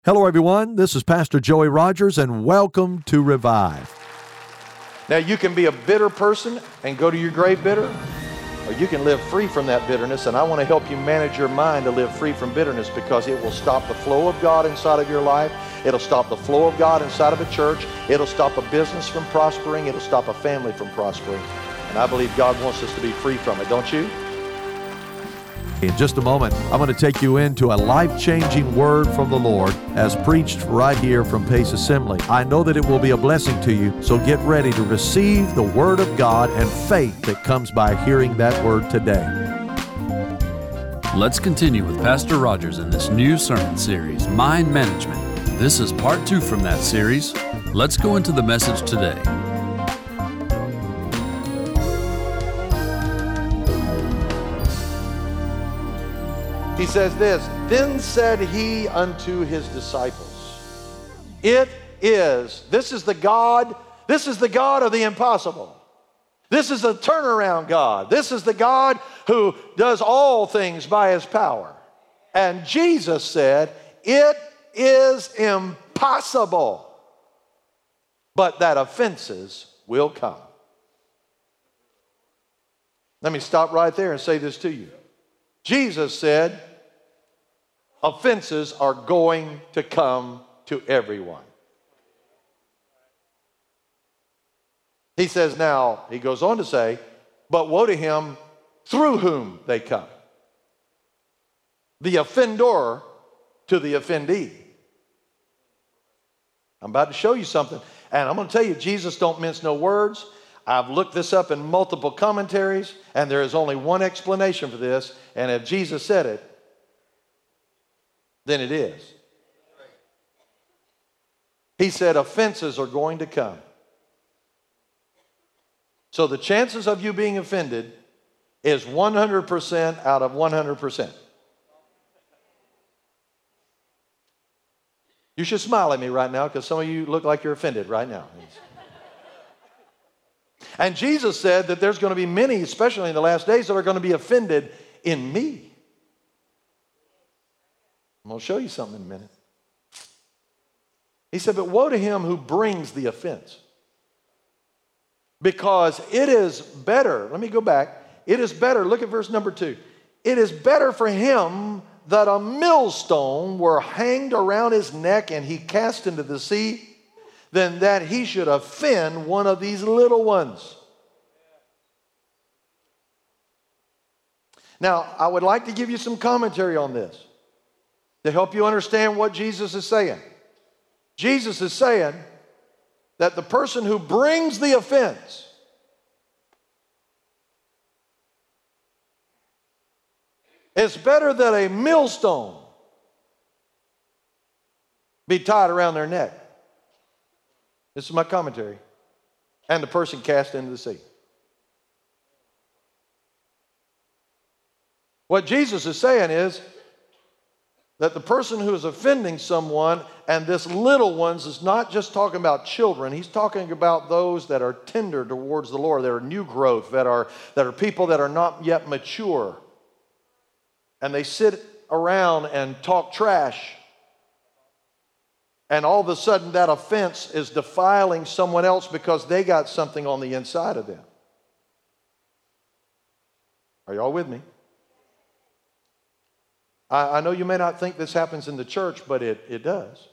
Hello, everyone. This is Pastor Joey Rogers, and welcome to Revive. Now, you can be a bitter person and go to your grave bitter, or you can live free from that bitterness, and I want to help you manage your mind to live free from bitterness because it will stop the flow of God inside of your life. It'll stop the flow of God inside of a church. It'll stop a business from prospering. It'll stop a family from prospering. And I believe God wants us to be free from it, don't you? In just a moment, I'm going to take you into a life-changing word from the Lord as preached right here from Pace Assembly. I know that it will be a blessing to you, so get ready to receive the Word of God and faith that comes by hearing that word today. Let's continue with Pastor Rogers in this new sermon series, Mind Management. This is part 2 from that series. Let's go into the message today. He says this, "Then said he unto his disciples, this is the God of the impossible. This is a turnaround God. This is the God who does all things by his power." And Jesus said, "It is impossible, but that offenses will come." Let me stop right there and say this to you. Jesus said, offenses are going to come to everyone. He says now, he goes on to say, but woe to him through whom they come. The offender to the offendee. I'm about to show you something. And I'm going to tell you, Jesus don't mince no words. I've looked this up in multiple commentaries, and there is only one explanation for this. And if Jesus said it, then it is. He said offenses are going to come. So the chances of you being offended is 100% out of 100%. You should smile at me right now because some of you look like you're offended right now. And Jesus said that there's going to be many, especially in the last days, that are going to be offended in me. I'm going to show you something in a minute. He said, but woe to him who brings the offense. Because it is better, let me go back. It is better, look at verse number 2. It is better for him that a millstone were hanged around his neck and he cast into the sea than that he should offend one of these little ones. Now, I would like to give you some commentary on this to help you understand what Jesus is saying. Jesus is saying that the person who brings the offense is better that a millstone be tied around their neck. This is my commentary. And the person cast into the sea. What Jesus is saying is that the person who is offending someone, and this little ones is not just talking about children, he's talking about those that are tender towards the Lord, that are new growth, that are people that are not yet mature. And they sit around and talk trash. And all of a sudden that offense is defiling someone else because they got something on the inside of them. Are y'all with me? I know you may not think this happens in the church, but it does.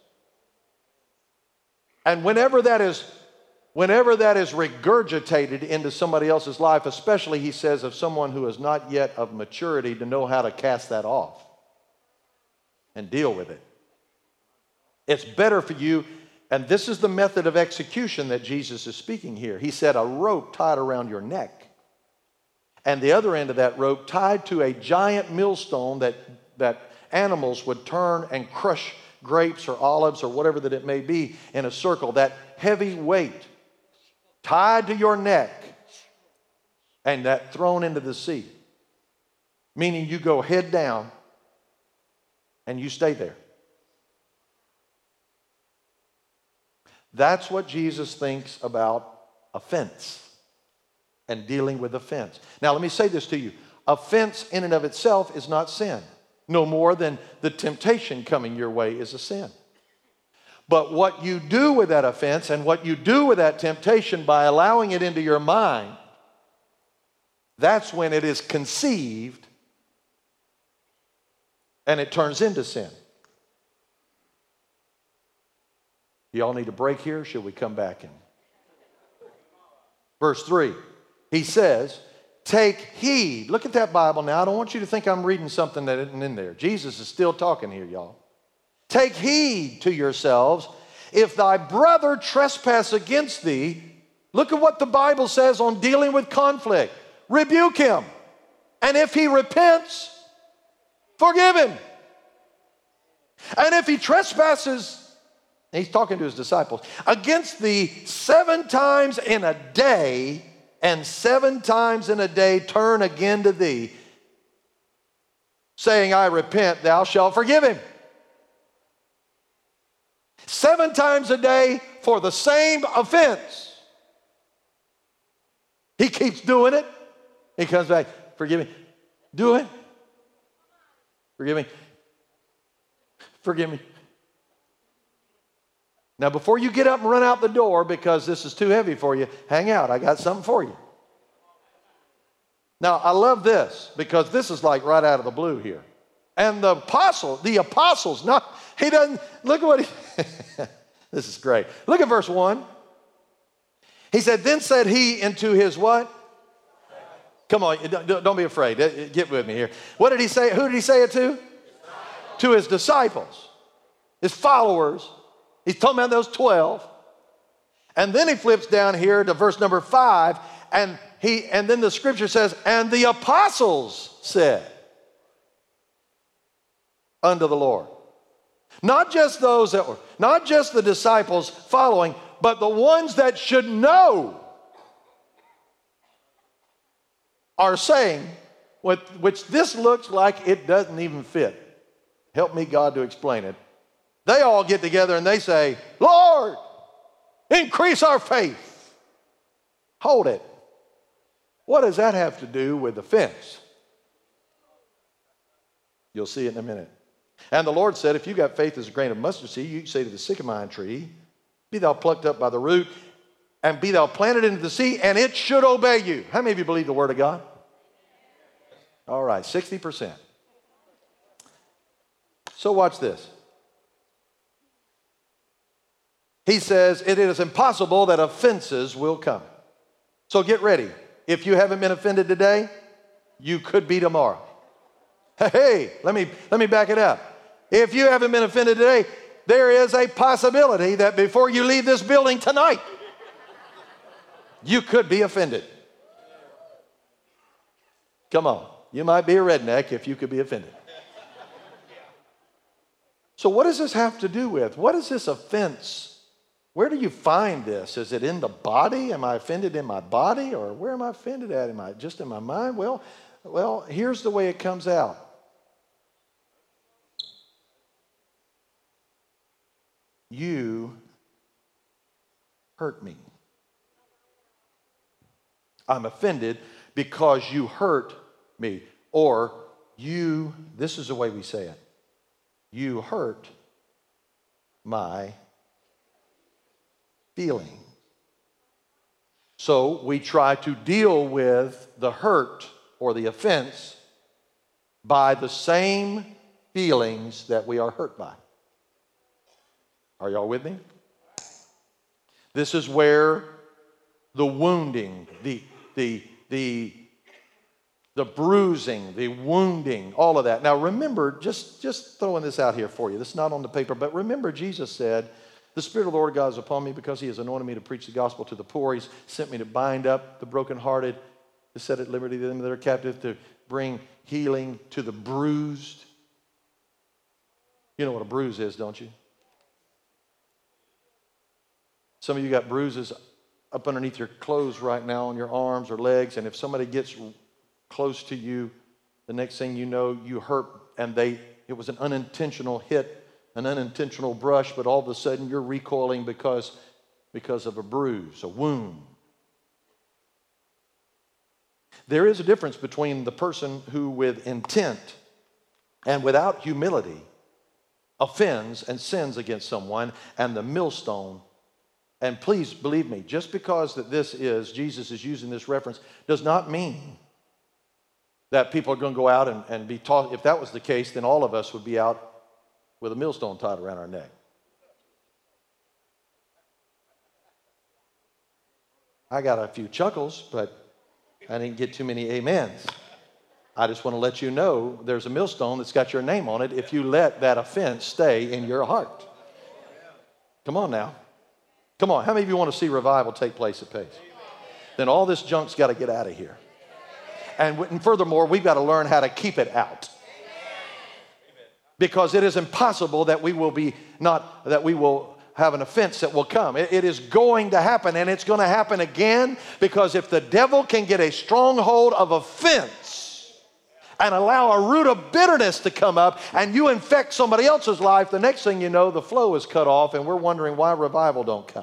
And whenever that is regurgitated into somebody else's life, especially, he says, of someone who is not yet of maturity, to know how to cast that off and deal with it. It's better for you, and this is the method of execution that Jesus is speaking here. He said a rope tied around your neck, and the other end of that rope tied to a giant millstone that animals would turn and crush grapes or olives or whatever that it may be in a circle. That heavy weight tied to your neck and that thrown into the sea. Meaning you go head down and you stay there. That's what Jesus thinks about offense and dealing with offense. Now let me say this to you. Offense in and of itself is not sin. No more than the temptation coming your way is a sin. But what you do with that offense and what you do with that temptation by allowing it into your mind, that's when it is conceived and it turns into sin. Y'all need a break here? Should we come back in? Verse 3, he says, take heed. Look at that Bible now. I don't want you to think I'm reading something that isn't in there. Jesus is still talking here, y'all. Take heed to yourselves. If thy brother trespass against thee, look at what the Bible says on dealing with conflict. Rebuke him. And if he repents, forgive him. And if he trespasses, he's talking to his disciples, against thee 7 times in a day, and 7 times in a day turn again to thee, saying, I repent, thou shalt forgive him. 7 times a day for the same offense. He keeps doing it. He comes back, forgive me. Do it. Forgive me. Forgive me. Now, before you get up and run out the door because this is too heavy for you, hang out. I got something for you. Now, I love this because this is like right out of the blue here. And the apostles, he doesn't, look at what he, this is great. Look at verse 1. He said, then said he into his what? Come on, don't be afraid. Get with me here. What did he say? Who did he say it to? Disciples. To his disciples, his followers. He's talking about those 12. And then he flips down here to verse number 5, and then the scripture says, and the apostles said unto the Lord. Not just the disciples following, but the ones that should know are saying, which this looks like it doesn't even fit. Help me, God, to explain it. They all get together and they say, Lord, increase our faith. Hold it. What does that have to do with offense? You'll see it in a minute. And the Lord said, if you got faith as a grain of mustard seed, you can say to the sycamore tree, be thou plucked up by the root, and be thou planted into the sea, and it should obey you. How many of you believe the word of God? All right, 60%. So watch this. He says, it is impossible that offenses will come. So get ready. If you haven't been offended today, you could be tomorrow. Hey, let me back it up. If you haven't been offended today, there is a possibility that before you leave this building tonight, you could be offended. Come on. You might be a redneck if you could be offended. So what does this have to do with? What is this offense? Where do you find this? Is it in the body? Am I offended in my body? Or where am I offended at? Am I just in my mind? Well, here's the way it comes out. You hurt me. I'm offended because you hurt me. Or this is the way we say it. You hurt my feeling. So we try to deal with the hurt or the offense by the same feelings that we are hurt by. Are y'all with me? This is where the wounding, the bruising, the wounding, all of that. Now remember, just throwing this out here for you. This is not on the paper, but remember Jesus said, the Spirit of the Lord God is upon me because He has anointed me to preach the gospel to the poor. He's sent me to bind up the brokenhearted, to set at liberty them that are captive, to bring healing to the bruised. You know what a bruise is, don't you? Some of you got bruises up underneath your clothes right now on your arms or legs, and if somebody gets close to you, the next thing you know, you hurt, and it was an unintentional hit, an unintentional brush, but all of a sudden you're recoiling because of a bruise, a wound. There is a difference between the person who with intent and without humility offends and sins against someone, and the millstone. And please believe me, just because that Jesus is using this reference, does not mean that people are going to go out and be taught. If that was the case, then all of us would be out with a millstone tied around our neck. I got a few chuckles, but I didn't get too many amens. I just want to let you know there's a millstone that's got your name on it if you let that offense stay in your heart. Come on now. Come on. How many of you want to see revival take place at Pace? Then all this junk's got to get out of here. And furthermore, we've got to learn how to keep it out. Because it is impossible that we will have an offense that will come. It is going to happen, and it's going to happen again, because if the devil can get a stronghold of offense and allow a root of bitterness to come up and you infect somebody else's life, the next thing you know, the flow is cut off and we're wondering why revival don't come.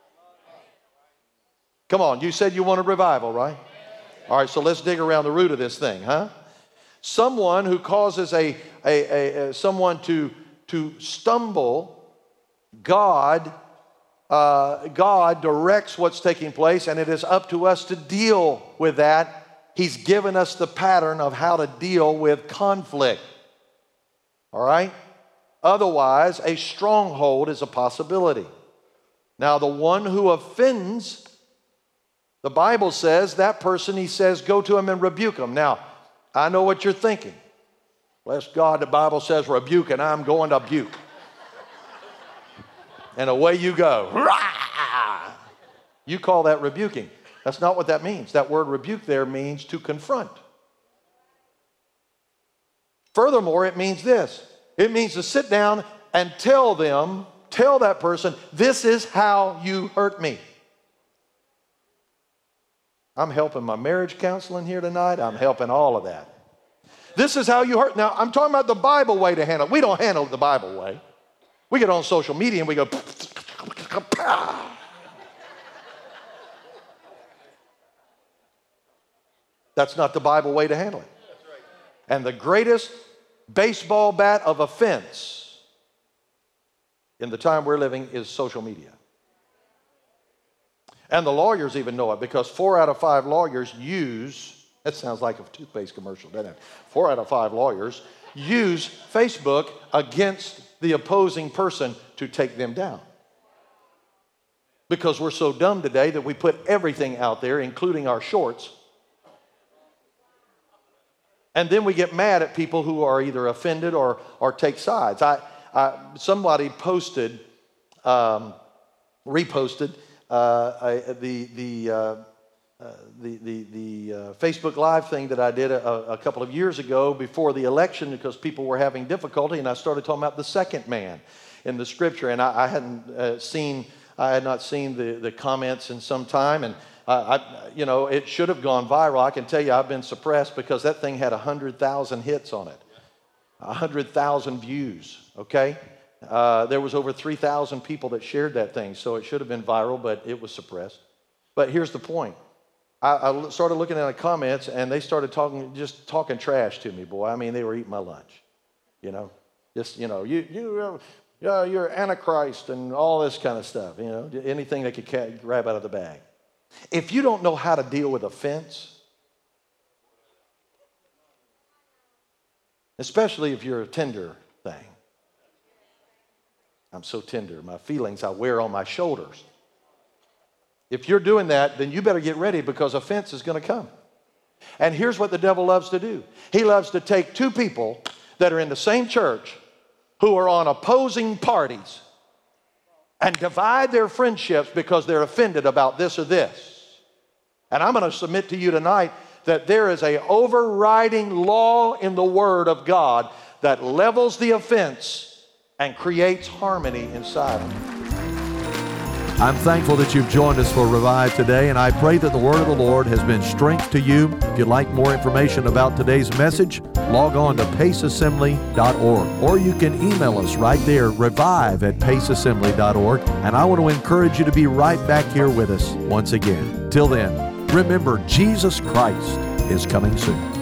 Come on, you said you wanted revival, right? All right, so let's dig around the root of this thing, huh? Someone who causes someone to stumble, God directs what's taking place, and it is up to us to deal with that. He's given us the pattern of how to deal with conflict. All right? Otherwise, a stronghold is a possibility. Now, the one who offends, the Bible says that person, he says, go to him and rebuke him. Now, I know what you're thinking. Bless God, the Bible says rebuke, and I'm going to buke. And away you go. Rah! You call that rebuking. That's not what that means. That word rebuke there means to confront. Furthermore, it means this. It means to sit down and tell that person, this is how you hurt me. I'm helping my marriage counseling here tonight. I'm helping all of that. This is how you hurt. Now, I'm talking about the Bible way to handle it. We don't handle it the Bible way. We get on social media and we go, that's not the Bible way to handle it. And the greatest baseball bat of offense in the time we're living is social media. And the lawyers even know it, because 4 out of 5 lawyers use, that sounds like a toothpaste commercial, doesn't it? 4 out of 5 lawyers use Facebook against the opposing person to take them down. Because we're so dumb today that we put everything out there, including our shorts. And then we get mad at people who are either offended or take sides. Somebody posted, reposted the Facebook Live thing that I did a couple of years ago before the election, because people were having difficulty, and I started talking about the second man in the Scripture, and I had not seen the comments in some time, and it should have gone viral. I can tell you, I've been suppressed because that thing had 100,000 hits on it, 100,000 views. Okay. There was over 3,000 people that shared that thing, so it should have been viral, but it was suppressed. But here's the point. I started looking at the comments, and they started talking trash to me, boy. I mean, they were eating my lunch, you're Antichrist and all this kind of stuff, anything they could grab out of the bag. If you don't know how to deal with offense, especially if you're a tender thing, I'm so tender. My feelings I wear on my shoulders. If you're doing that, then you better get ready, because offense is going to come. And here's what the devil loves to do. He loves to take 2 people that are in the same church who are on opposing parties and divide their friendships because they're offended about this or this. And I'm going to submit to you tonight that there is an overriding law in the Word of God that levels the offense and creates harmony inside them. I'm thankful that you've joined us for Revive today, and I pray that the Word of the Lord has been strength to you. If you'd like more information about today's message, log on to paceassembly.org, or you can email us right there, revive@paceassembly.org, and I want to encourage you to be right back here with us once again. Till then, remember, Jesus Christ is coming soon.